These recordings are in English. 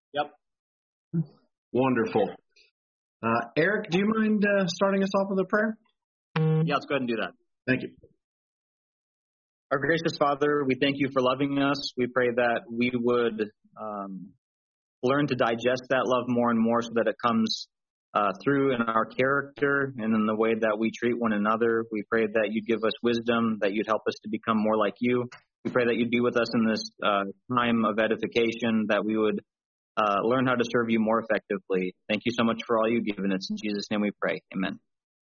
Yep. Wonderful. Eric, do you mind starting us off with a prayer? Yeah, let's go ahead and do that. Thank you. Our gracious Father, we thank you for loving us. We pray that we would learn to digest that love more and more so that it comes through in our character and in the way that we treat one another. We pray that you'd give us wisdom, that you'd help us to become more like you. We pray that you'd be with us in this time of edification, that we would learn how to serve you more effectively. Thank you so much for all you've given us. In Jesus' name we pray. Amen.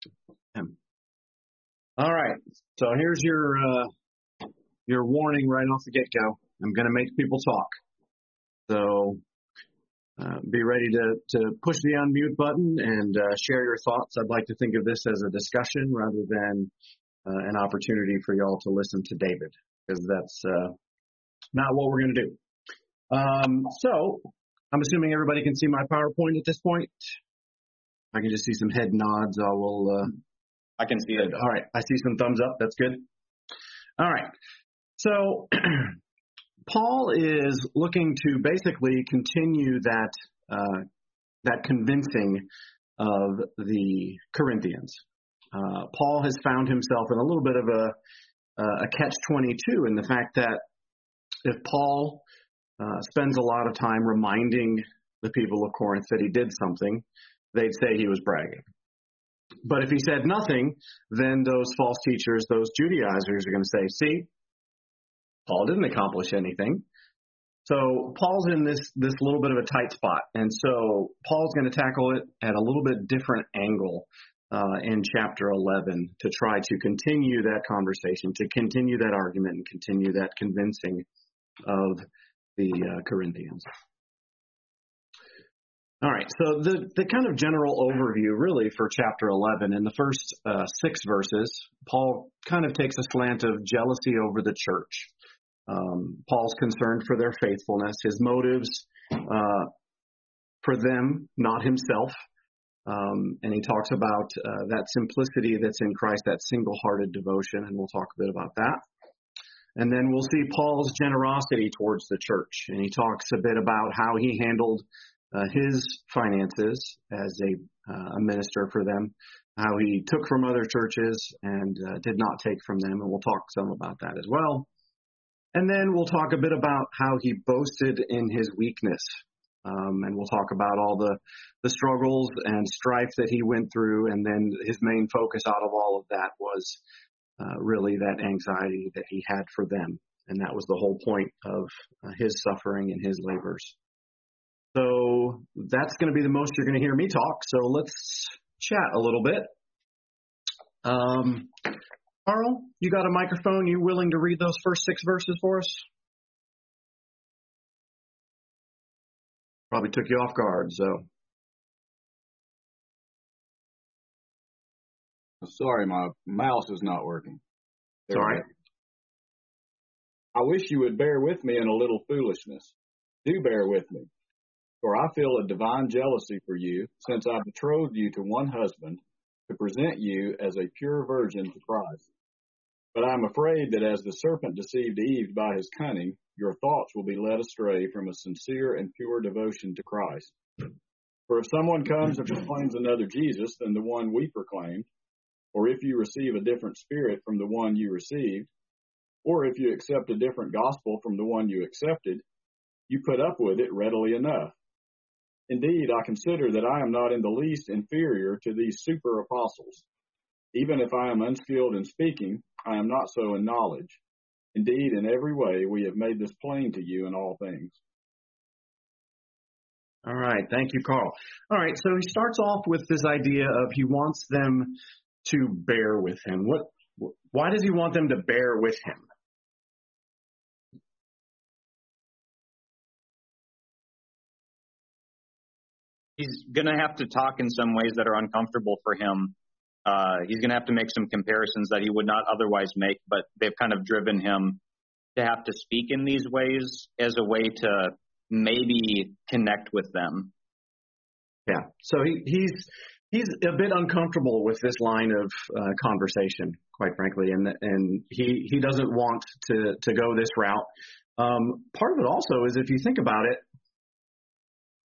All right. So here's your warning right off the get-go. I'm going to make people talk. So be ready to push the unmute button and share your thoughts. I'd like to think of this as a discussion rather than an opportunity for y'all to listen to David, because that's not what we're going to do. So I'm assuming everybody can see my PowerPoint at this point. I can just see some head nods. I can see it. All right. I see some thumbs up. That's good. All right. So Paul is looking to basically continue that convincing of the Corinthians. Paul has found himself in a little bit of a catch-22 in the fact that if Paul spends a lot of time reminding the people of Corinth that he did something, they'd say he was bragging. But if he said nothing, then those false teachers, those Judaizers are going to say, see, Paul didn't accomplish anything. So Paul's in this little bit of a tight spot. And so Paul's going to tackle it at a little bit different angle in chapter 11 to try to continue that conversation, to continue that argument, and continue that convincing of the Corinthians. All right, so the kind of general overview really for chapter 11, in the first 6 verses, Paul kind of takes a slant of jealousy over the church. Paul's concerned for their faithfulness, his motives for them, not himself. And he talks about that simplicity that's in Christ, that single-hearted devotion, and we'll talk a bit about that. And then we'll see Paul's generosity towards the church, and he talks a bit about how he handled his finances as a minister for them, how he took from other churches and did not take from them, and we'll talk some about that as well. And then we'll talk a bit about how he boasted in his weakness, and we'll talk about all the struggles and strife that he went through, and then his main focus out of all of that was really that anxiety that he had for them, and that was the whole point of his suffering and his labors. So that's going to be the most you're going to hear me talk. So let's chat a little bit. Carl, you got a microphone? You willing to read those first 6 verses for us? Probably took you off guard, so. Sorry, my mouse is not working. It's all right. I wish you would bear with me in a little foolishness. Do bear with me. For I feel a divine jealousy for you, since I betrothed you to one husband, to present you as a pure virgin to Christ. But I am afraid that as the serpent deceived Eve by his cunning, your thoughts will be led astray from a sincere and pure devotion to Christ. For if someone comes and proclaims another Jesus than the one we proclaimed, or if you receive a different spirit from the one you received, or if you accept a different gospel from the one you accepted, you put up with it readily enough. Indeed, I consider that I am not in the least inferior to these super apostles. Even if I am unskilled in speaking, I am not so in knowledge. Indeed, in every way, we have made this plain to you in all things. All right. Thank you, Carl. All right. So he starts off with this idea of he wants them to bear with him. Why does he want them to bear with him? He's going to have to talk in some ways that are uncomfortable for him. He's going to have to make some comparisons that he would not otherwise make, but they've kind of driven him to have to speak in these ways as a way to maybe connect with them. Yeah. So he's a bit uncomfortable with this line of conversation, quite frankly, and he doesn't want to go this route. Part of it also is, if you think about it,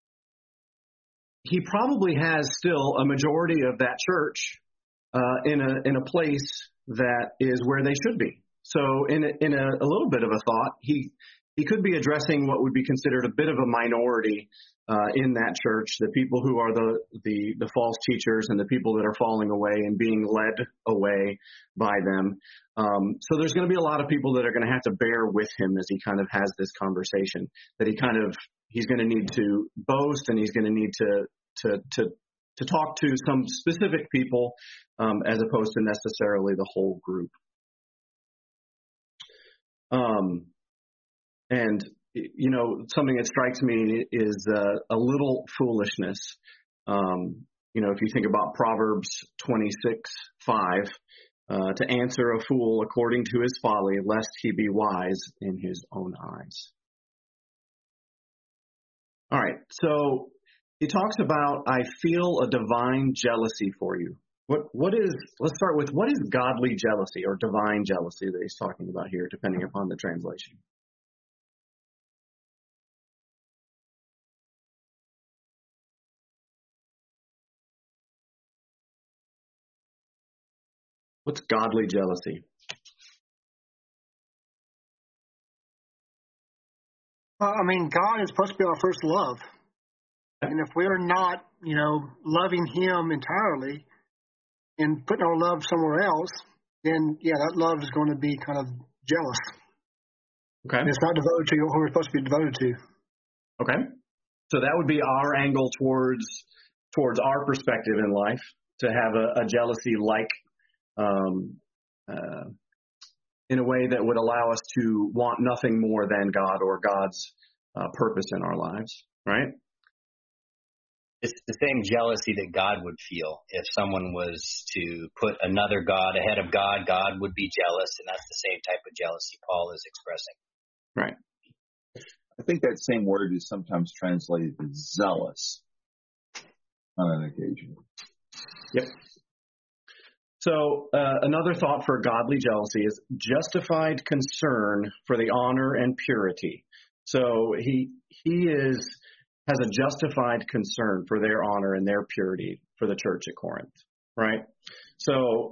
he probably has still a majority of that church in a place that is where they should be. So in a little bit of a thought, he could be addressing what would be considered a bit of a minority in that church, the people who are the false teachers and the people that are falling away and being led away by them. So there's going to be a lot of people that are going to have to bear with him as he kind of has this conversation, that he's going to need to boast, and he's going to need to talk to some specific people as opposed to necessarily the whole group. And something that strikes me is a little foolishness. If you think about Proverbs 26:5, to answer a fool according to his folly, lest he be wise in his own eyes. All right, so he talks about, I feel a divine jealousy for you. Let's start with, what is godly jealousy or divine jealousy that he's talking about here, depending upon the translation? What's godly jealousy? God is supposed to be our first love. And if we're not, loving him entirely and putting our love somewhere else, then, that love is going to be kind of jealous. Okay. And it's not devoted to who we're supposed to be devoted to. Okay. So that would be our angle towards our perspective in life, to have a jealousy like, in a way that would allow us to want nothing more than God or God's purpose in our lives, right? It's the same jealousy that God would feel. If someone was to put another God ahead of God, God would be jealous, and that's the same type of jealousy Paul is expressing. Right. I think that same word is sometimes translated as zealous on an occasion. Yep. So another thought for godly jealousy is justified concern for the honor and purity. So he has a justified concern for their honor and their purity for the church at Corinth, right? So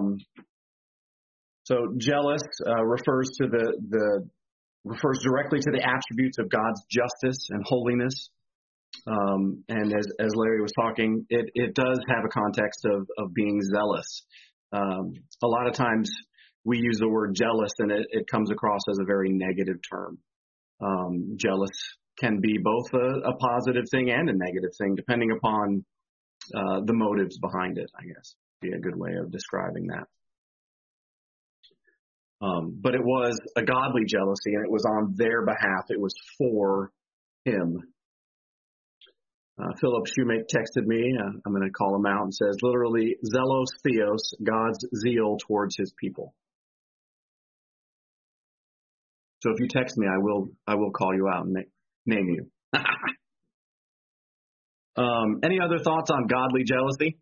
jealous refers directly to the attributes of God's justice and holiness. And as Larry was talking, it does have a context of being zealous. A lot of times we use the word jealous, and it comes across as a very negative term. Jealous can be both a positive thing and a negative thing, depending upon the motives behind it, I guess, be a good way of describing that. But it was a godly jealousy, and it was on their behalf. It was for him. Philip Shoemake texted me. I'm going to call him out, and says, literally, zelos theos, God's zeal towards his people. So if you text me, I will call you out and name you. Any other thoughts on godly jealousy?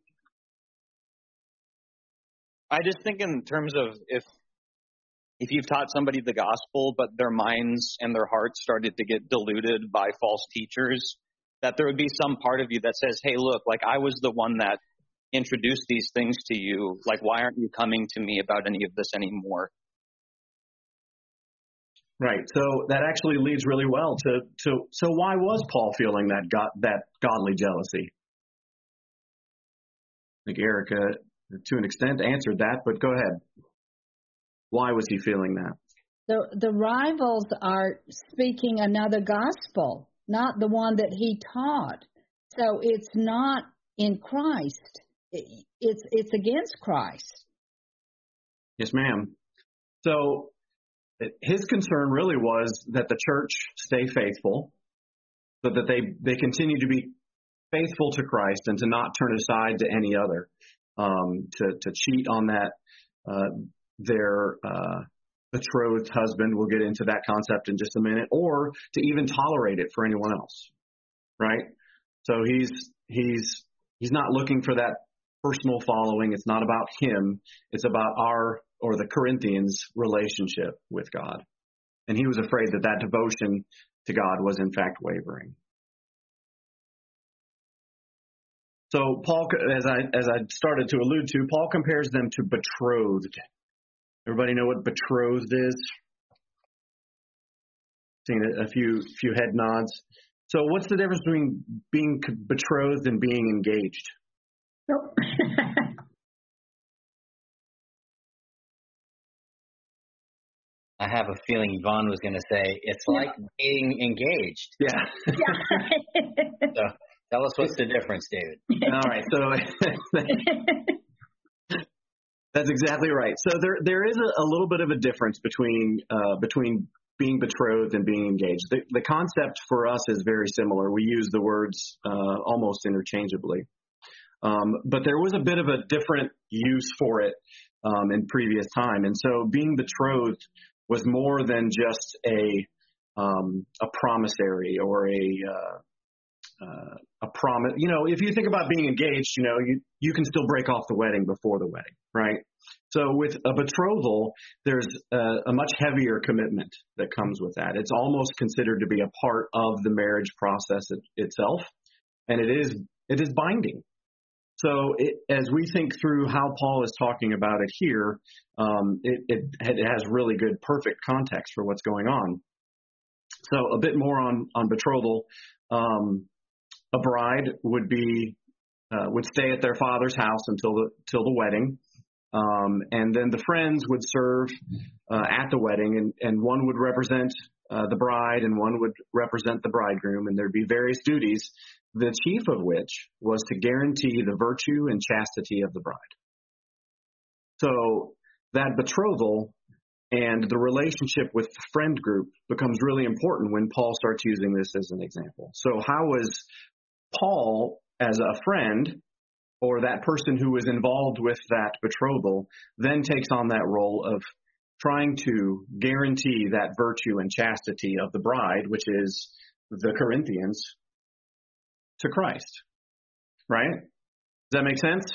I just think in terms of if you've taught somebody the gospel, but their minds and their hearts started to get diluted by false teachers, that there would be some part of you that says, hey, look, like I was the one that introduced these things to you. Like, why aren't you coming to me about any of this anymore? Right. So that actually leads really well to so why was Paul feeling that godly jealousy? I think Erica, to an extent, answered that, but go ahead. Why was he feeling that? The rivals are speaking another gospel, not the one that he taught. So it's not in Christ. It's against Christ. Yes, ma'am. So his concern really was that the church stay faithful, so that they continue to be faithful to Christ and to not turn aside to any other, to cheat on that their betrothed husband. We'll get into that concept in just a minute, or to even tolerate it for anyone else, right? So he's not looking for that personal following. It's not about him. It's about the Corinthians' relationship with God. And he was afraid that devotion to God was in fact wavering. So Paul, as I started to allude to, Paul compares them to betrothed. Everybody know what betrothed is? Seen a few head nods. So what's the difference between being betrothed and being engaged? Nope. I have a feeling Yvonne was going to say it's like being engaged. Yeah. So tell us what's the difference, David. All right. So that's exactly right. So there is a little bit of a difference between being betrothed and being engaged. The concept for us is very similar. We use the words almost interchangeably. But there was a bit of a different use for it in previous time. And so being betrothed was more than just a promissory or a promise. You know, if you think about being engaged, you know, you can still break off the wedding before the wedding, right? So with a betrothal, there's a much heavier commitment that comes with that. It's almost considered to be a part of the marriage process itself, and it is binding. So as we think through how Paul is talking about it here, it has really good, perfect context for what's going on. So a bit more on betrothal. A bride would stay at their father's house until the wedding, and then the friends would serve at the wedding, and one would represent the bride and one would represent the bridegroom, and there'd be various duties, the chief of which was to guarantee the virtue and chastity of the bride. So that betrothal and the relationship with the friend group becomes really important when Paul starts using this as an example. So how was Paul, as a friend, or that person who was involved with that betrothal, then takes on that role of trying to guarantee that virtue and chastity of the bride, which is the Corinthians, to Christ, right? Does that make sense?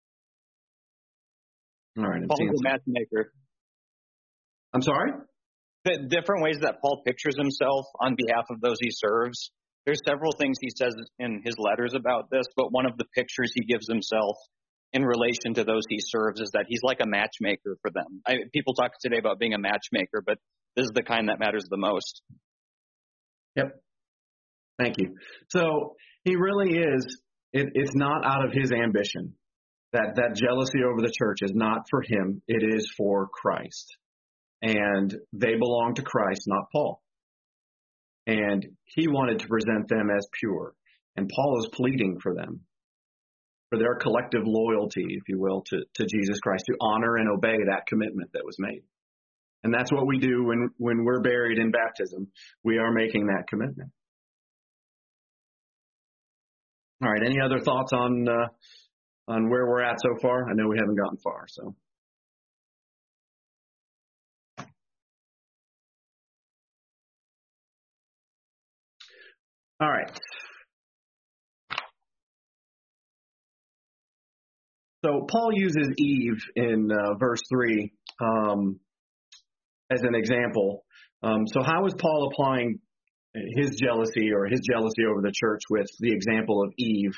All right. Paul's a matchmaker. I'm sorry? The different ways that Paul pictures himself on behalf of those he serves. There's several things he says in his letters about this, but one of the pictures he gives himself in relation to those he serves is that he's like a matchmaker for them. People talk today about being a matchmaker, but this is the kind that matters the most. Yep. Thank you. So he really is, it's not out of his ambition. That jealousy over the church is not for him. It is for Christ. And they belong to Christ, not Paul. And he wanted to present them as pure. And Paul is pleading for them, for their collective loyalty, if you will, to Jesus Christ, to honor and obey that commitment that was made. And that's what we do when we're buried in baptism. We are making that commitment. All right. Any other thoughts on where we're at so far? I know we haven't gotten far, so. All right. So Paul uses Eve in verse 3 as an example. So how is Paul applying his jealousy over the church with the example of Eve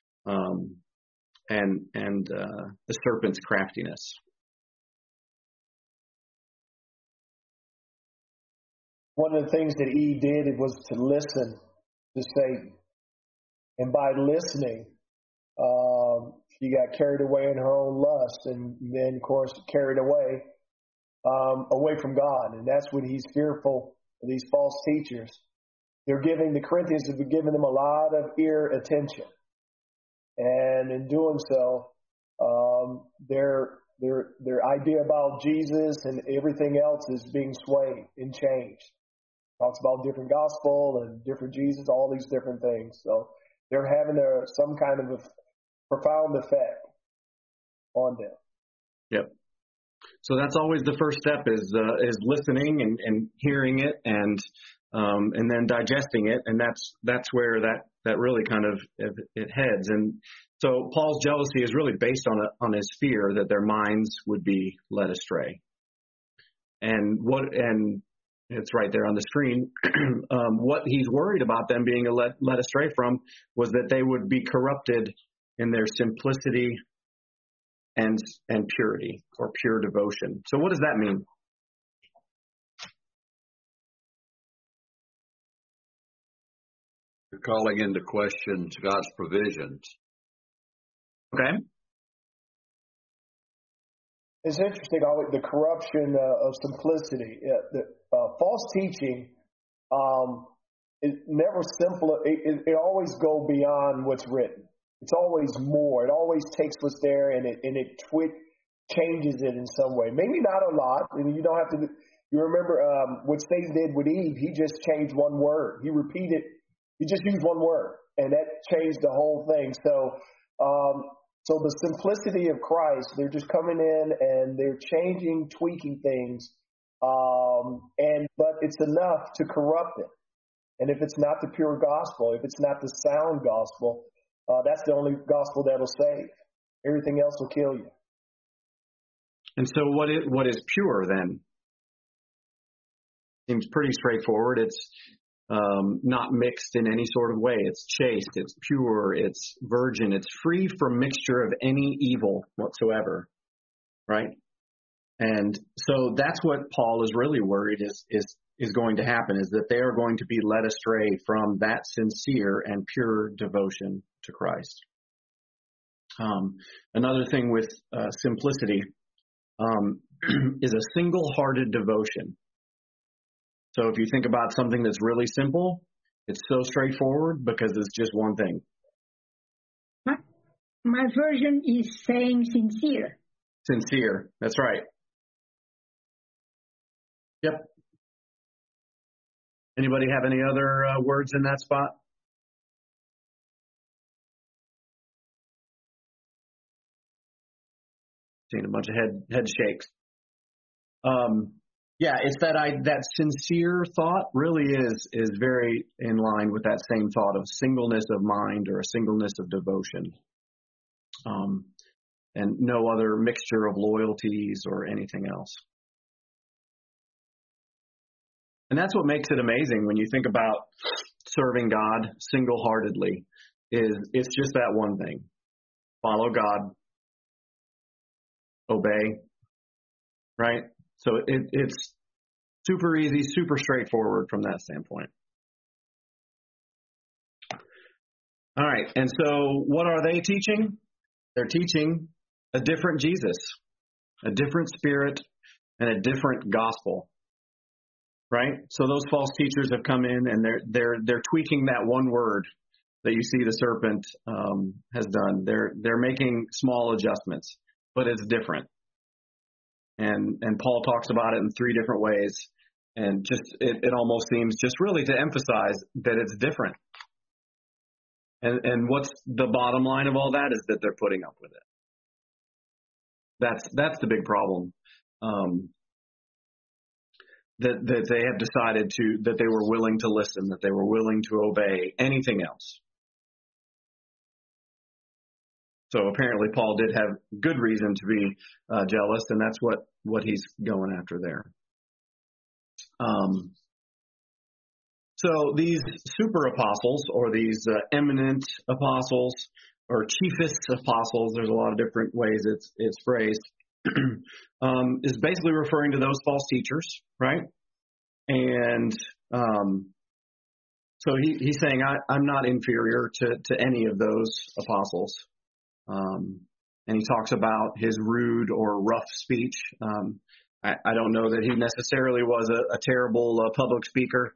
and the serpent's craftiness? One of the things that Eve did was to listen to Satan. And by listening, she got carried away in her own lust and then, of course, carried away from God. And that's what he's fearful of, these false teachers. The Corinthians have been giving them a lot of ear attention. And in doing so, their idea about Jesus and everything else is being swayed and changed. Talks about different gospel and different Jesus, all these different things. So they're having some kind of a profound effect on them. Yep. So that's always the first step is listening and hearing it and then digesting it, and that's where that really kind of it heads. And so Paul's jealousy is really based on his fear that their minds would be led astray. And it's right there on the screen. What he's worried about them being led astray from was that they would be corrupted in their simplicity and purity, or pure devotion. So what does that mean? You're calling into question God's provisions. Okay. It's interesting, the corruption of simplicity. The false teaching, it never simple. It always go beyond what's written. It's always more. It always takes what's there and it changes it in some way. Maybe not a lot. I mean, you don't have to. You remember what Satan did with Eve? He just changed one word. He just used one word, and that changed the whole thing. So the simplicity of Christ, they're just coming in and they're changing, tweaking things, but it's enough to corrupt it. And if it's not the pure gospel, if it's not the sound gospel, that's the only gospel that'll save. Everything else will kill you. And so what is pure then? Seems pretty straightforward. It's not mixed in any sort of way. It's chaste, it's pure, it's virgin, it's free from mixture of any evil whatsoever, right? And so that's what Paul is really worried is going to happen, is that they are going to be led astray from that sincere and pure devotion to Christ. Another thing with simplicity is a single-hearted devotion. So if you think about something that's really simple, it's so straightforward because it's just one thing. My version is saying sincere. Sincere, that's right. Yep. Anybody have any other words in that spot? Seeing a bunch of head shakes. Yeah, it's that sincere thought really is very in line with that same thought of singleness of mind or a singleness of devotion, and no other mixture of loyalties or anything else. And that's what makes it amazing when you think about serving God single-heartedly. It's just that one thing: follow God, obey, right? So it's super easy, super straightforward from that standpoint. All right, and so what are they teaching? They're teaching a different Jesus, a different spirit, and a different gospel, right? So those false teachers have come in and they're tweaking that one word that you see the serpent has done. They're making small adjustments, but it's different. And Paul talks about it in three different ways, and just it almost seems just really to emphasize that it's different. And what's the bottom line of all that is that they're putting up with it. That's the big problem. That they have decided that they were willing to listen, that they were willing to obey anything else. So apparently Paul did have good reason to be jealous, and that's what he's going after there. So these super apostles, or these eminent apostles, or chiefest apostles, there's a lot of different ways it's phrased, is basically referring to those false teachers, right? And so he's saying, I'm not inferior to any of those apostles. And he talks about his rude or rough speech. I don't know that he necessarily was a terrible public speaker.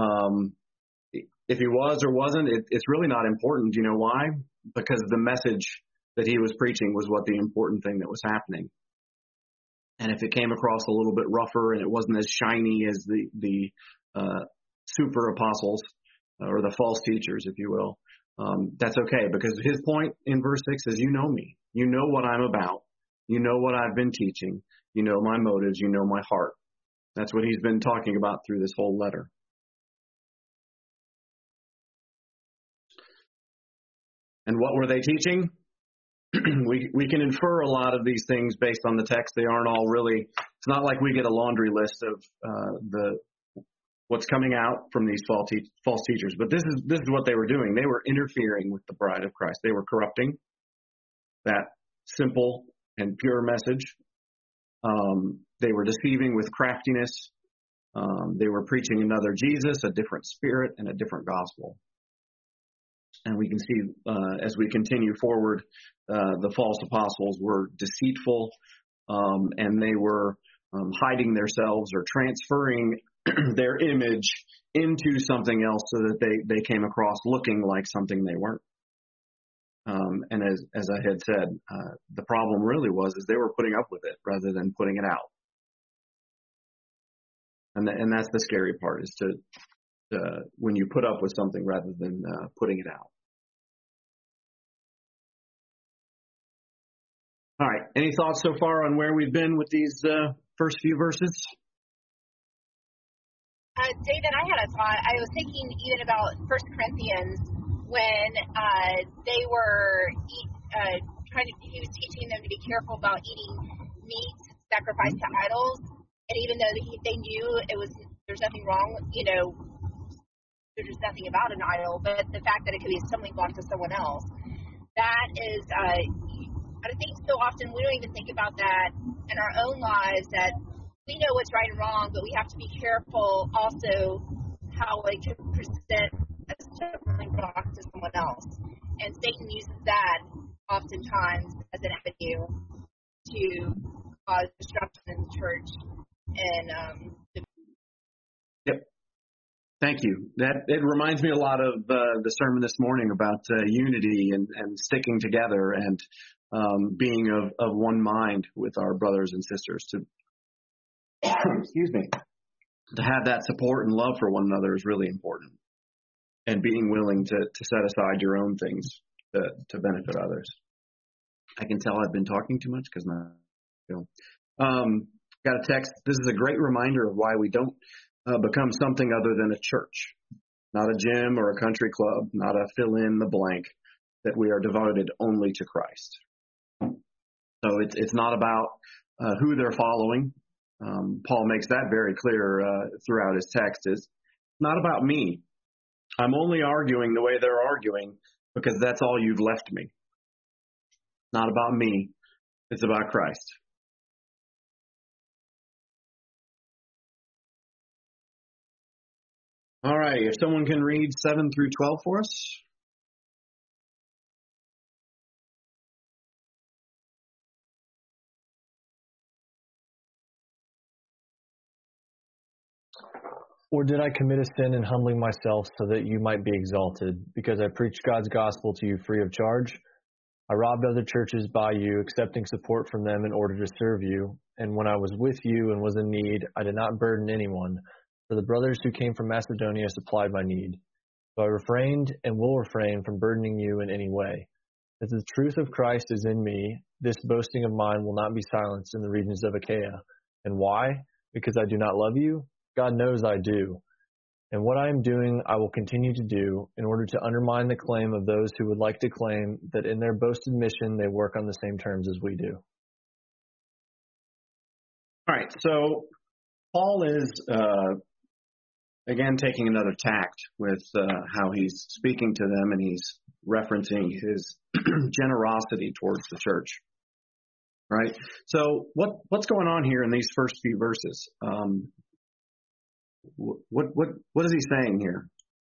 If he was or wasn't, it's really not important. Do you know why? Because the message that he was preaching was what the important thing that was happening. And if it came across a little bit rougher and it wasn't as shiny as the super apostles or the false teachers, if you will, that's okay, because his point in verse 6 is, you know me. You know what I'm about. You know what I've been teaching. You know my motives. You know my heart. That's what he's been talking about through this whole letter. And what were they teaching? We can infer a lot of these things based on the text. They aren't all really, it's not like we get a laundry list of what's coming out from these false teachers. But this is what they were doing. They were interfering with the bride of Christ. They were corrupting that simple and pure message. They were deceiving with craftiness. They were preaching another Jesus, a different spirit, and a different gospel. And we can see as we continue forward, the false apostles were deceitful, and they were hiding themselves or transferring their image into something else so that they came across looking like something they weren't. And as I had said, the problem really was they were putting up with it rather than putting it out. And that's the scary part, is to when you put up with something rather than putting it out. All right. Any thoughts so far on where we've been with these first few verses? David, I had a thought. I was thinking even about 1 Corinthians when they were he was teaching them to be careful about eating meat sacrificed to idols. And even though they knew there's nothing wrong, there's nothing about an idol, but the fact that it could be a stumbling block to someone else, that is, I think so often we don't even think about that in our own lives, that we know what's right and wrong, but we have to be careful also how it can present a stumbling block to someone else. And Satan uses that oftentimes as an avenue to cause disruption in the church. Yep. Thank you. It reminds me a lot of the sermon this morning about unity and sticking together and being of one mind with our brothers and sisters. To excuse me, to have that support and love for one another is really important, and being willing to set aside your own things to benefit others. I can tell I've been talking too much because got a text. This is a great reminder of why we don't become something other than a church, not a gym or a country club, not a fill in the blank, that we are devoted only to Christ. So it's not about who they're following. Paul makes that very clear throughout his text. It's not about me. I'm only arguing the way they're arguing because that's all you've left me. Not about me. It's about Christ. All right, if someone can read 7 through 12 for us. Or did I commit a sin in humbling myself so that you might be exalted, because I preached God's gospel to you free of charge? I robbed other churches by you, accepting support from them in order to serve you. And when I was with you and was in need, I did not burden anyone, for the brothers who came from Macedonia supplied my need. So I refrained and will refrain from burdening you in any way. If the truth of Christ is in me, this boasting of mine will not be silenced in the regions of Achaia. And why? Because I do not love you? God knows I do. And what I am doing, I will continue to do in order to undermine the claim of those who would like to claim that in their boasted mission they work on the same terms as we do. All right, so Paul is again taking another tact with how he's speaking to them, and he's referencing his generosity towards the church. Right? So what's going on here in these first few verses? What is he saying here?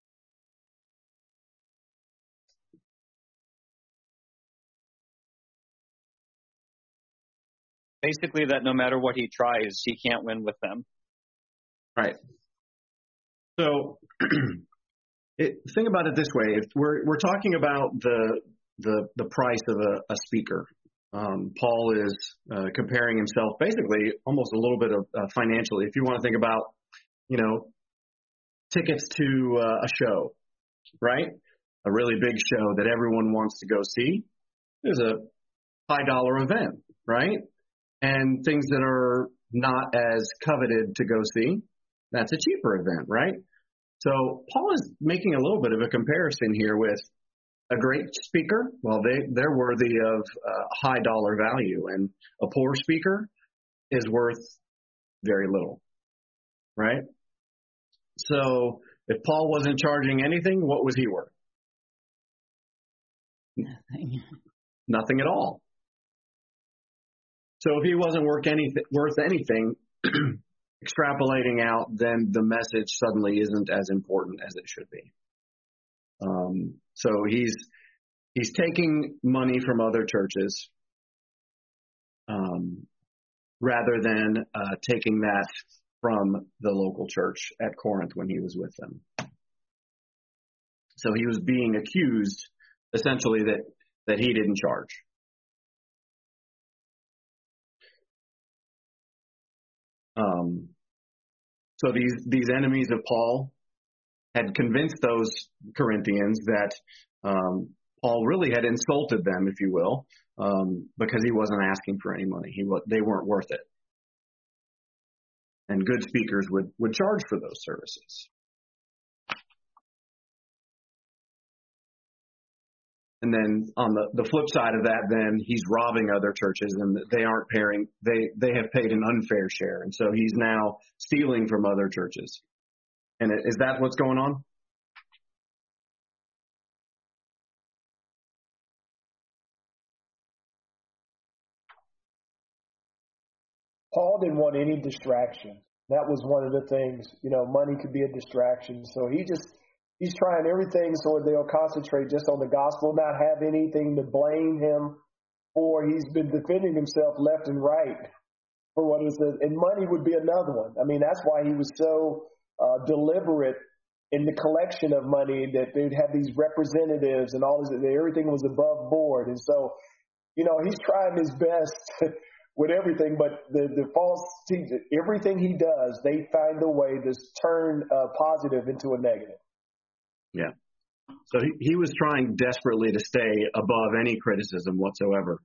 Basically, that no matter what he tries, he can't win with them. Right. So, think about it this way: if we're talking about the price of a speaker, Paul is comparing himself, basically, almost a little bit of financially. If you want to think about, tickets to a show, right? A really big show that everyone wants to go see. There's a high dollar event, right? And things that are not as coveted to go see, that's a cheaper event, right? So Paul is making a little bit of a comparison here with a great speaker. Well, they're worthy of high dollar value, and a poor speaker is worth very little, right? So if Paul wasn't charging anything, what was he worth? Nothing. Nothing at all, So if he wasn't worth anything, extrapolating out, then the message suddenly isn't as important as it should be. So he's taking money from other churches rather than taking that from the local church at Corinth when he was with them. So he was being accused essentially that he didn't charge. So these enemies of Paul had convinced those Corinthians that Paul really had insulted them, if you will, because he wasn't asking for any money. They weren't worth it. And good speakers would charge for those services. And then on the flip side of that, then he's robbing other churches, and they aren't paying. They have paid an unfair share, and so he's now stealing from other churches. And is that what's going on? Paul didn't want any distraction. That was one of the things. Money could be a distraction. So he's trying everything so they'll concentrate just on the gospel, not have anything to blame him for. He's been defending himself left and right for what is it. And money would be another one. I mean, that's why he was so deliberate in the collection of money, that they'd have these representatives and all this, everything was above board. And so, he's trying his best with everything, but the false teacher, everything he does, they find a way to turn positive into a negative. Yeah. So he was trying desperately to stay above any criticism whatsoever.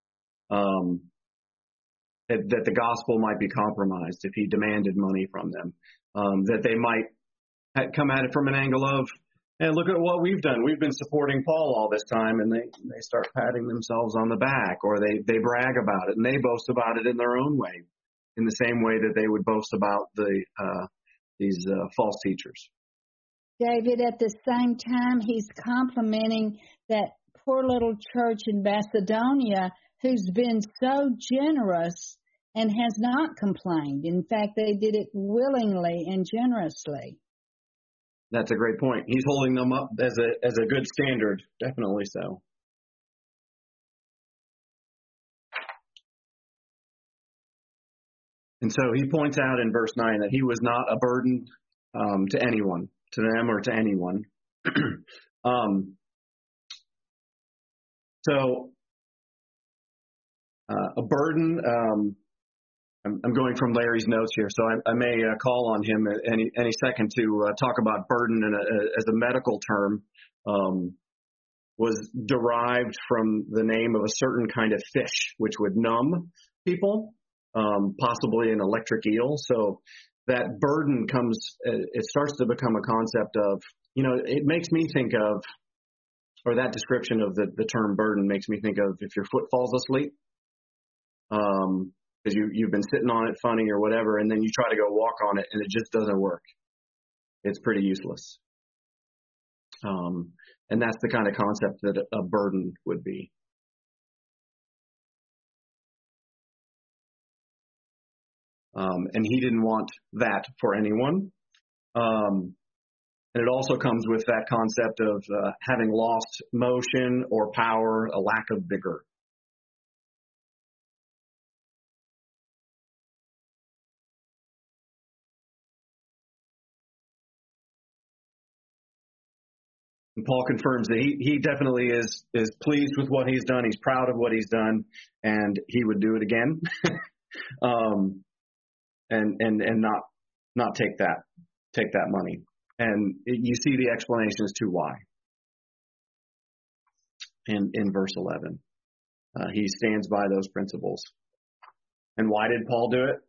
That the gospel might be compromised if he demanded money from them. That they might come at it from an angle of, hey, look at what we've done. We've been supporting Paul all this time, and they start patting themselves on the back, or they brag about it, and they boast about it in their own way, in the same way that they would boast about these false teachers. David, at the same time, he's complimenting that poor little church in Macedonia who's been so generous and has not complained. In fact, they did it willingly and generously. That's a great point. He's holding them up as a good standard, definitely so. And so he points out in verse 9 that he was not a burden to anyone, to them or to anyone. A burden, I'm going from Larry's notes here, so I may call on him any second to talk about burden as a medical term, was derived from the name of a certain kind of fish, which would numb people, possibly an electric eel. So that burden it starts to become a concept of, it makes me think of, or that description of the term burden makes me think of if your foot falls asleep, because you've been sitting on it funny or whatever, and then you try to go walk on it and it just doesn't work. It's pretty useless. And that's the kind of concept that a burden would be. And he didn't want that for anyone. And it also comes with that concept of having lost motion or power, a lack of vigor. And Paul confirms that he definitely is pleased with what he's done. He's proud of what he's done, and he would do it again, and not take that money. And you see the explanation as to why. In verse 11, he stands by those principles. And why did Paul do it?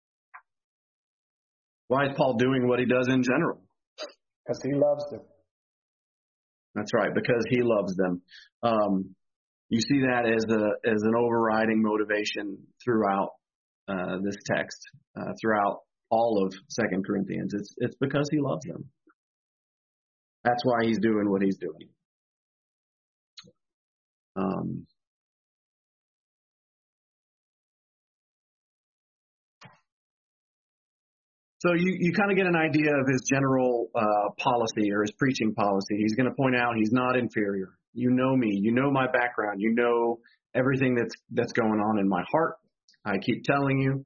Why is Paul doing what he does in general? Because he loves them. That's right, because he loves them. You see that as an overriding motivation throughout this text, throughout all of 2 Corinthians. It's because he loves them. That's why he's doing what he's doing. So you kind of get an idea of his general policy or his preaching policy. He's going to point out he's not inferior. You know me. You know my background. You know everything that's going on in my heart. I keep telling you.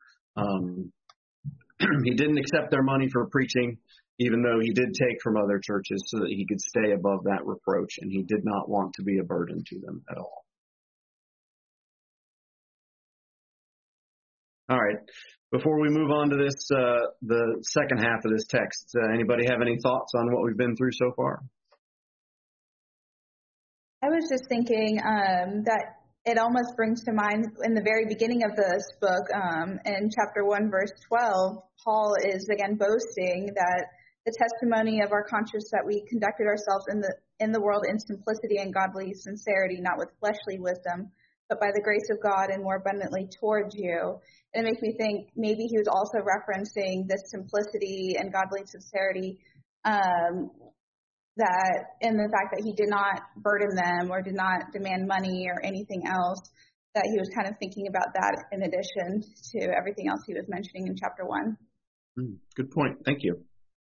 He didn't accept their money for preaching, even though he did take from other churches so that he could stay above that reproach, and he did not want to be a burden to them at all. All right. Before we move on to this, the second half of this text, anybody have any thoughts on what we've been through so far? I was just thinking that it almost brings to mind in the very beginning of this book, in chapter 1, verse 12, Paul is again boasting that the testimony of our conscience that we conducted ourselves in the world in simplicity and godly sincerity, not with fleshly wisdom, but by the grace of God and more abundantly towards you. And it makes me think maybe he was also referencing this simplicity and godly sincerity, that in the fact that he did not burden them or did not demand money or anything else, that he was kind of thinking about that in addition to everything else he was mentioning in chapter 1. Good point. Thank you.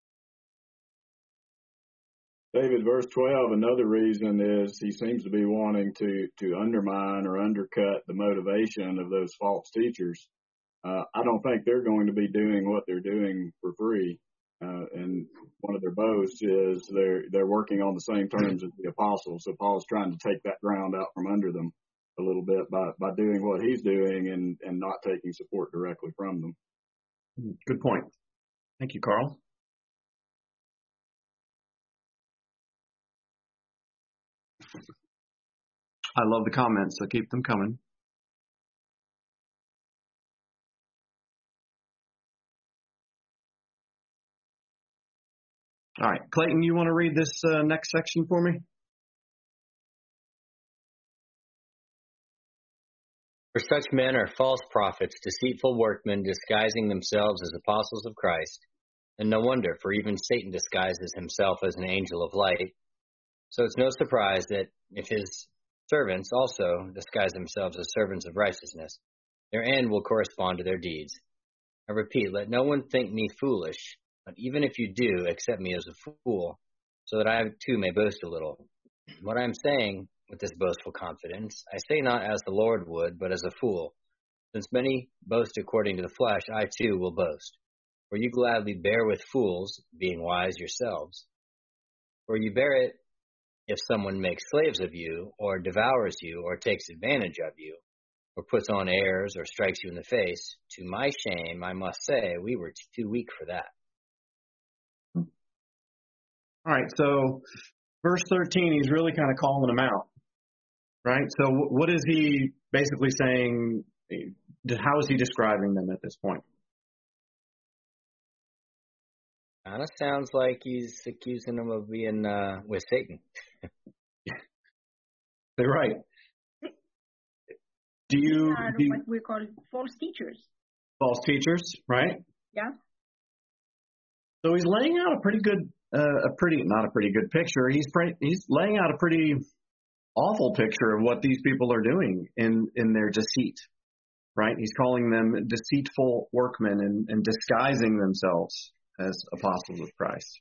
David, verse 12, another reason is he seems to be wanting to undermine or undercut the motivation of those false teachers. I don't think they're going to be doing what they're doing for free. And one of their boasts is they're working on the same terms as the apostles. So Paul's trying to take that ground out from under them a little bit by doing what he's doing and not taking support directly from them. Good point. Thank you, Carl. I love the comments, so keep them coming. All right, Clayton, you want to read this next section for me? For such men are false prophets, deceitful workmen, disguising themselves as apostles of Christ. And no wonder, for even Satan disguises himself as an angel of light. So it's no surprise that if his servants also disguise themselves as servants of righteousness, their end will correspond to their deeds. I repeat, let no one think me foolish, but even if you do, accept me as a fool, so that I too may boast a little. What I am saying with this boastful confidence, I say not as the Lord would, but as a fool. Since many boast according to the flesh, I too will boast. For you gladly bear with fools, being wise yourselves. For you bear it if someone makes slaves of you, or devours you, or takes advantage of you, or puts on airs, or strikes you in the face. To my shame, I must say, we were too weak for that. All right, so verse 13, he's really kind of calling them out, right? So what is he basically saying? How is he describing them at this point? Kind of sounds like he's accusing them of being with Satan. They're right. What we call false teachers. False teachers, right? Yeah. So he's laying out a pretty good, not a pretty good picture. He's laying out a pretty awful picture of what these people are doing in their deceit, right? He's calling them deceitful workmen and disguising themselves as apostles of Christ.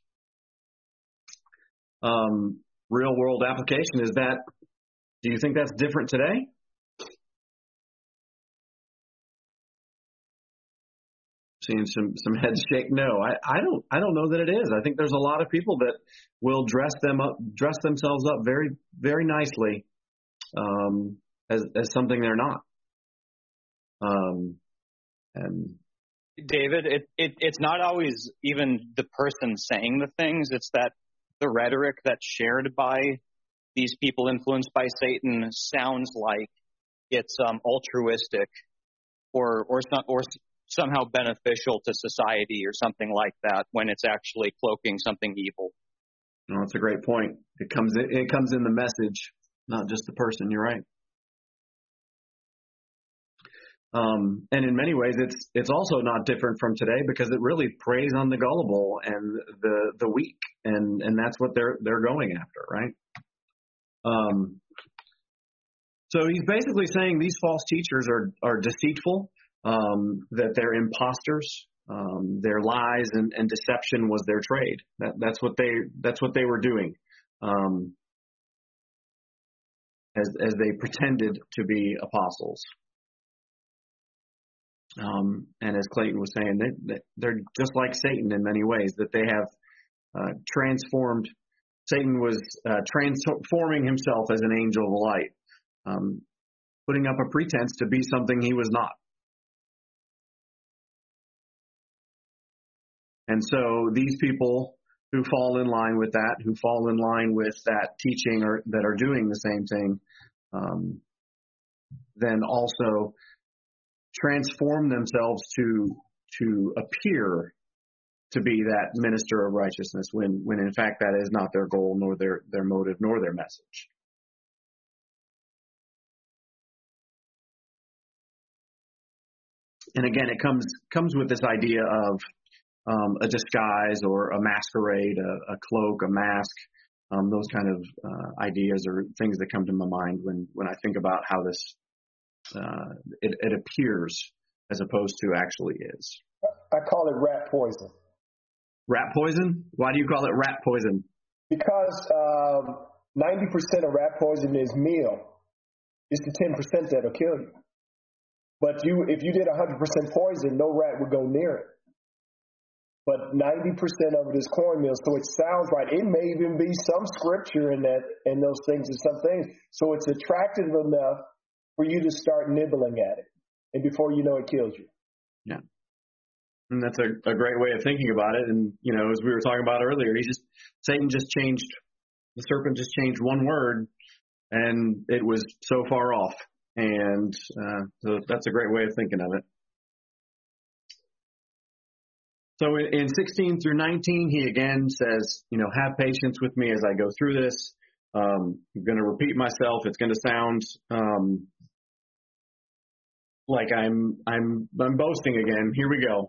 Real world application is that. Do you think that's different today? Seeing some heads shake. No, I don't know that it is. I think there's a lot of people that will dress themselves up very, very nicely as something they're not. And David, it's not always even the person saying the things. It's that the rhetoric that's shared by these people influenced by Satan sounds like it's altruistic or somehow beneficial to society or something like that, when it's actually cloaking something evil. No, that's a great point. It comes in the message, not just the person. You're right. And in many ways, it's also not different from today, because it really preys on the gullible and the weak, and that's what they're going after, right? So he's basically saying these false teachers are deceitful, that they're imposters, Their lies and deception was their trade. That's what they were doing, as they pretended to be apostles. And as Clayton was saying, they're just like Satan in many ways, that they have transformed. Satan was transforming himself as an angel of light, putting up a pretense to be something he was not. And so these people who fall in line with that, who fall in line with that teaching, or that are doing the same thing, then also transform themselves to appear to be that minister of righteousness, when in fact that is not their goal, nor their motive, nor their message. And again, it comes with this idea of a disguise or a masquerade, a cloak, a mask, those kind of ideas or things that come to my mind when I think about how this it appears as opposed to actually is. I call it rat poison. Rat poison? Why do you call it rat poison? Because 90% of rat poison is meal. It's the 10% that'll kill you. But if you did 100% poison, no rat would go near it. But 90% of it is cornmeal, so it sounds right. It may even be some scripture in that, and those things and some things. So it's attractive enough for you to start nibbling at it, and before you know it kills you. Yeah, and that's a great way of thinking about it. And as we were talking about earlier, the serpent just changed one word, and it was so far off. And so that's a great way of thinking of it. So in 16 through 19, he again says, have patience with me as I go through this. I'm going to repeat myself. It's going to sound like I'm boasting again. Here we go.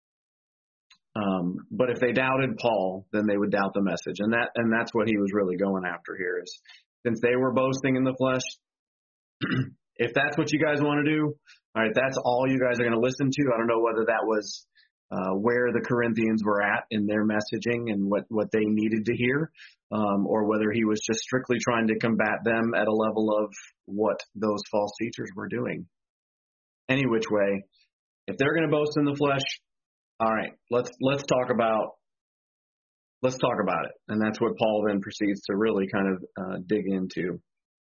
But if they doubted Paul, then they would doubt the message, and that's what he was really going after here. Is since they were boasting in the flesh, if that's what you guys want to do, all right, that's all you guys are going to listen to. I don't know whether that was where the Corinthians were at in their messaging and what they needed to hear, or whether he was just strictly trying to combat them at a level of what those false teachers were doing. Any which way, if they're going to boast in the flesh, all right, let's talk about it. And that's what Paul then proceeds to really kind of dig into.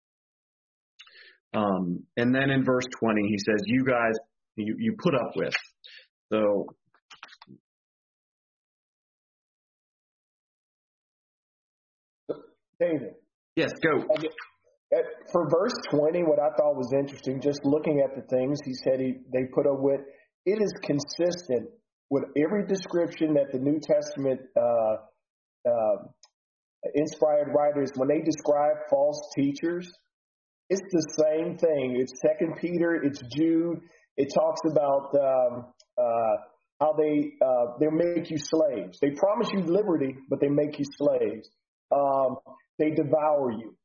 And then in verse 20, he says, you guys, you put up with. So David. Yes, go. For verse 20, what I thought was interesting, just looking at the things he said they put up with, it is consistent with every description that the New Testament inspired writers, when they describe false teachers, it's the same thing. It's 2 Peter, it's Jude. It talks about how they make you slaves. They promise you liberty, but they make you slaves. They devour you.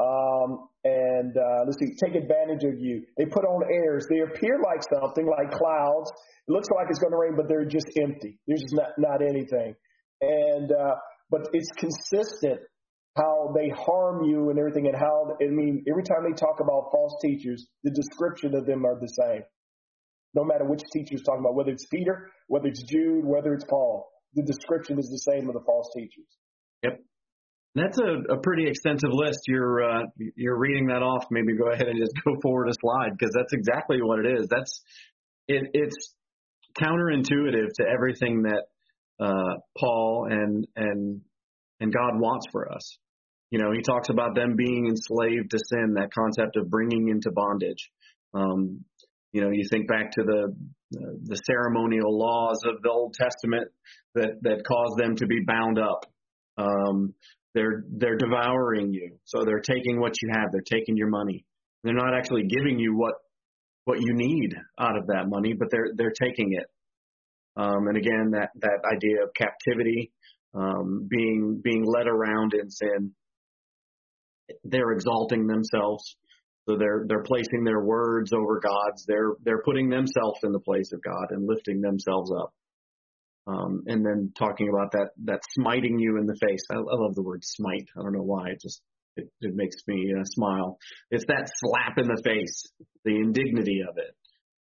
Take advantage of you. They put on airs. They appear like something, like clouds. It looks like it's going to rain, but they're just empty. There's just not anything. But it's consistent how they harm you and everything, and every time they talk about false teachers, the description of them are the same. No matter which teacher is talking about, whether it's Peter, whether it's Jude, whether it's Paul, the description is the same of the false teachers. Yep. That's a pretty extensive list. You're reading that off. Maybe go ahead and just go forward a slide, because that's exactly what it is. It's counterintuitive to everything that Paul and God wants for us. He talks about them being enslaved to sin, that concept of bringing into bondage. You think back to the ceremonial laws of the Old Testament that caused them to be bound up. They're devouring you. So they're taking what you have. They're taking your money. They're not actually giving you what you need out of that money, but they're taking it. And again, that idea of captivity, being led around in sin. They're exalting themselves. So they're placing their words over God's. They're putting themselves in the place of God and lifting themselves up. And then talking about that smiting you in the face. I love the word smite. I don't know why. It makes me smile. It's that slap in the face, the indignity of it.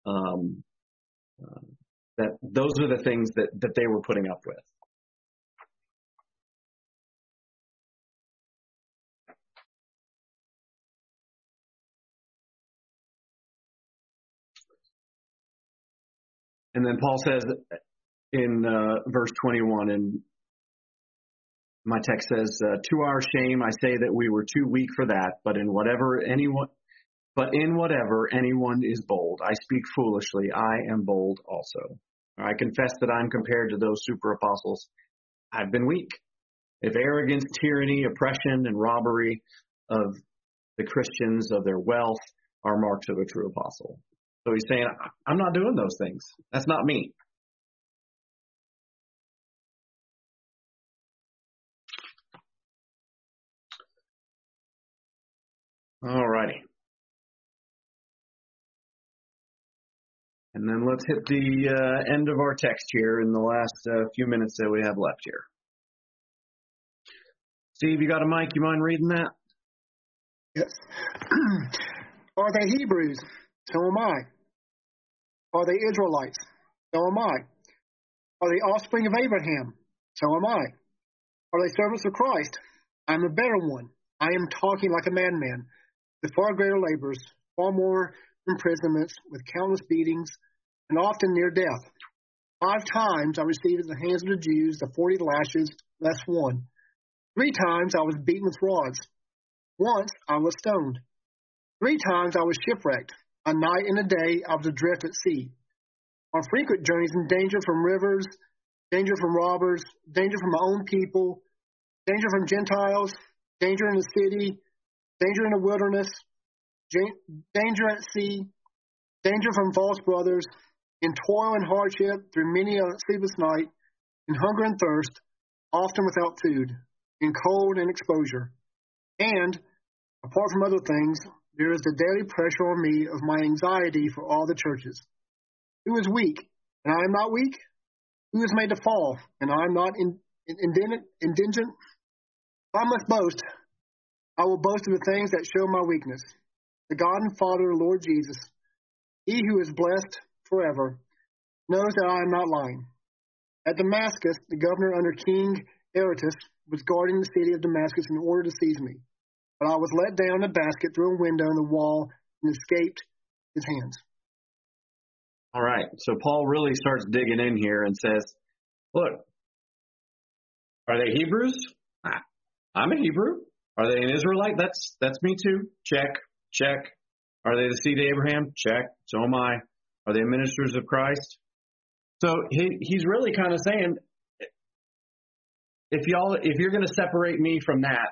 That those are the things that they were putting up with. And then Paul says in verse 21, and my text says, to our shame, I say that we were too weak for that, but in whatever anyone is bold, I speak foolishly, I am bold also. I confess that I'm compared to those super apostles. I've been weak. If arrogance, tyranny, oppression, and robbery of the Christians of their wealth are marks of a true apostle. So he's saying, I'm not doing those things. That's not me. All righty. And then let's hit the end of our text here in the last few minutes that we have left here. Steve, you got a mic? You mind reading that? Yes. Are they Hebrews? So am I. Are they Israelites? So am I. Are they offspring of Abraham? So am I. Are they servants of Christ? I am a better one. I am talking like a madman, with far greater labors, far more imprisonments, with countless beatings, and often near death. 5 times I received at the hands of the Jews the 40 lashes, less one. 3 times I was beaten with rods. Once I was stoned. 3 times I was shipwrecked. A night and a day I was adrift at sea. On frequent journeys in danger from rivers, danger from robbers, danger from my own people, danger from Gentiles, danger in the city, danger in the wilderness, danger at sea, danger from false brothers, in toil and hardship through many a sleepless night, in hunger and thirst, often without food, in cold and exposure. And, apart from other things, there is the daily pressure on me of my anxiety for all the churches. Who is weak, and I am not weak? Who is made to fall, and I am not indigent? If I must boast, I will boast of the things that show my weakness. The God and Father of the Lord Jesus, he who is blessed forever, knows that I am not lying. At Damascus, the governor under King Aretas was guarding the city of Damascus in order to seize me. But I was let down in a basket through a window in the wall and escaped his hands. All right. So Paul really starts digging in here and says, look, are they Hebrews? I'm a Hebrew. Are they an Israelite? That's me too. Check. Are they the seed of Abraham? Check. So am I. Are they ministers of Christ? So he's really kind of saying, if you're going to separate me from that,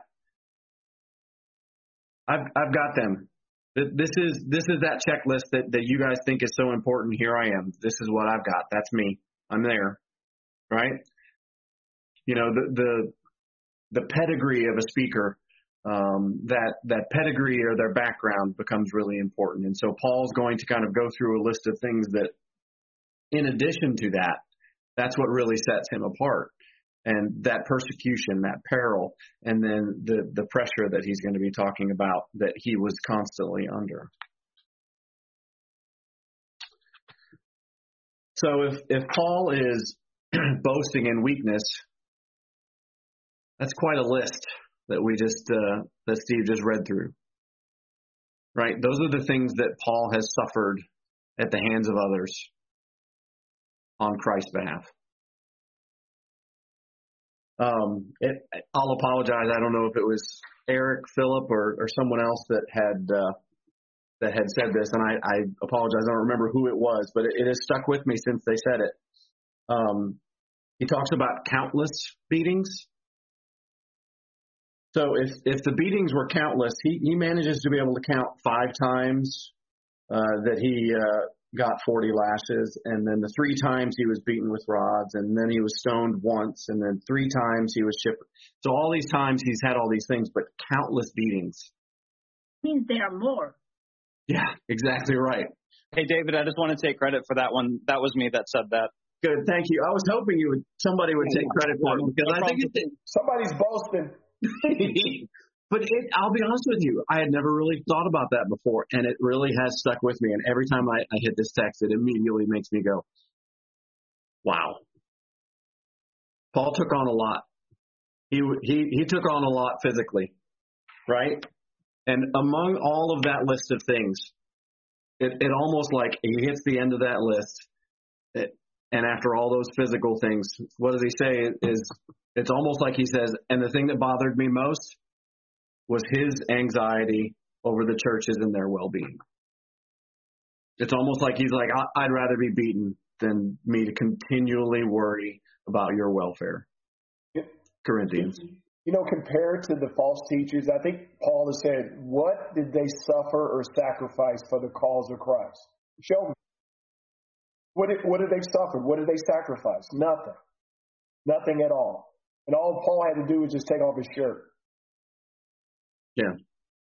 I've got them. This is that checklist that you guys think is so important. Here I am. This is what I've got. That's me. I'm there. Right? You know, the pedigree of a speaker, that pedigree or their background becomes really important. And so Paul's going to kind of go through a list of things that, in addition to that, that's what really sets him apart. And that persecution, that peril, and then the pressure that he's going to be talking about that he was constantly under. So if Paul is boasting in weakness, that's quite a list that that Steve just read through. Right? Those are the things that Paul has suffered at the hands of others on Christ's behalf. I'll apologize. I don't know if it was Eric, Philip, or someone else that had said this, and I apologize. I don't remember who it was, but it has stuck with me since they said it. He talks about countless beatings. So if the beatings were countless, he manages to be able to count 5 times that he got 40 lashes, and then the 3 times he was beaten with rods, and then he was stoned once, and then 3 times he was shipwrecked. So all these times he's had all these things, but countless beatings. Means there are more. Yeah, exactly right. Hey, David, I just want to take credit for that one. That was me that said that. Good, thank you. I was hoping somebody would take credit for it because I think somebody's boasting. But I'll be honest with you, I had never really thought about that before, and it really has stuck with me. And every time I hit this text, it immediately makes me go, wow. Paul took on a lot. He took on a lot physically, right? And among all of that list of things, it almost like he hits the end of that list, and after all those physical things, what does he say? It's almost like he says, and the thing that bothered me most was his anxiety over the churches and their well-being. It's almost like he's like, I'd rather be beaten than me to continually worry about your welfare. Corinthians. You know, compared to the false teachers, I think Paul has said, what did they suffer or sacrifice for the cause of Christ? Show me. What did they suffer? What did they sacrifice? Nothing. Nothing at all. And all Paul had to do was just take off his shirt. Yeah.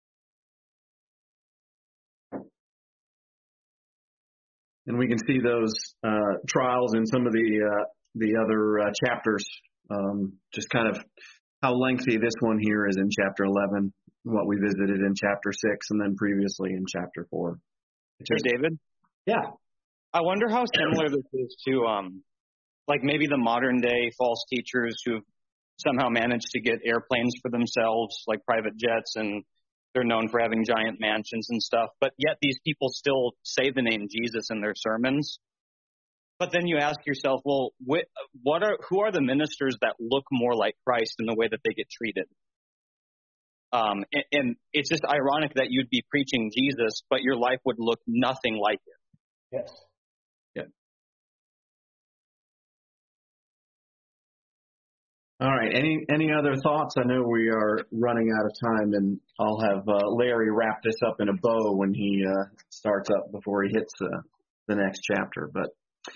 And we can see those trials in some of the other chapters. Just kind of how lengthy this one here is in chapter 11, what we visited in chapter 6, and then previously in chapter 4. Hey, David? Yeah. I wonder how similar this is to, like maybe the modern day false teachers who've somehow managed to get airplanes for themselves, like private jets, and they're known for having giant mansions and stuff. But yet these people still say the name Jesus in their sermons. But then you ask yourself, well, who are the ministers that look more like Christ in the way that they get treated? And it's just ironic that you'd be preaching Jesus, but your life would look nothing like it. Yes. Yeah. All right. Any other thoughts? I know we are running out of time, and I'll have Larry wrap this up in a bow when he starts up before he hits the next chapter. But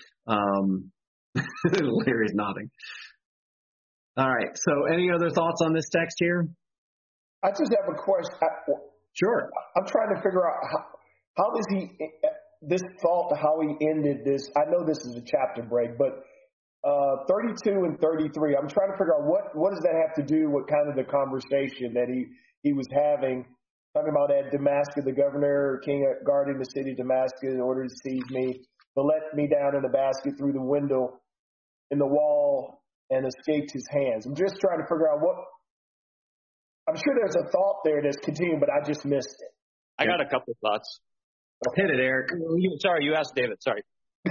Larry's nodding. All right. So any other thoughts on this text here? I just have a question. Sure. I'm trying to figure out how does this thought to how he ended this. I know this is a chapter break, but 32 and 33, I'm trying to figure out what does that have to do with kind of the conversation that he was having, talking about at Damascus, the governor, king guarding the city of Damascus in order to seize me, to let me down in a basket through the window in the wall and escaped his hands. I'm just trying to figure out I'm sure there's a thought there that's continuing, but I just missed it. I got a couple of thoughts. Hit it, Eric. Sorry, you asked David. Sorry.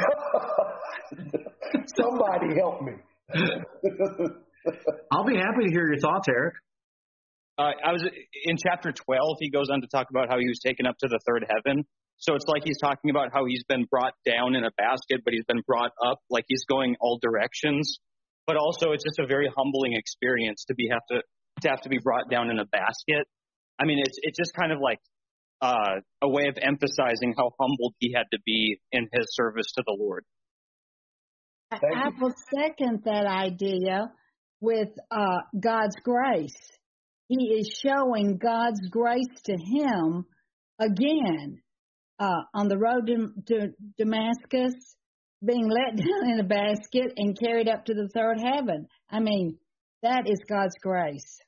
Somebody help me. I'll be happy to hear your thoughts, Eric. I was in chapter 12. He goes on to talk about how he was taken up to the third heaven. So it's like he's talking about how he's been brought down in a basket, but he's been brought up, like he's going all directions. But also, it's just a very humbling experience to have to be brought down in a basket. I mean, it's just kind of like a way of emphasizing how humbled he had to be in his service to the Lord. I will second that idea with God's grace. He is showing God's grace to him again on the road to Damascus, being let down in a basket and carried up to the third heaven. I mean, that is God's grace.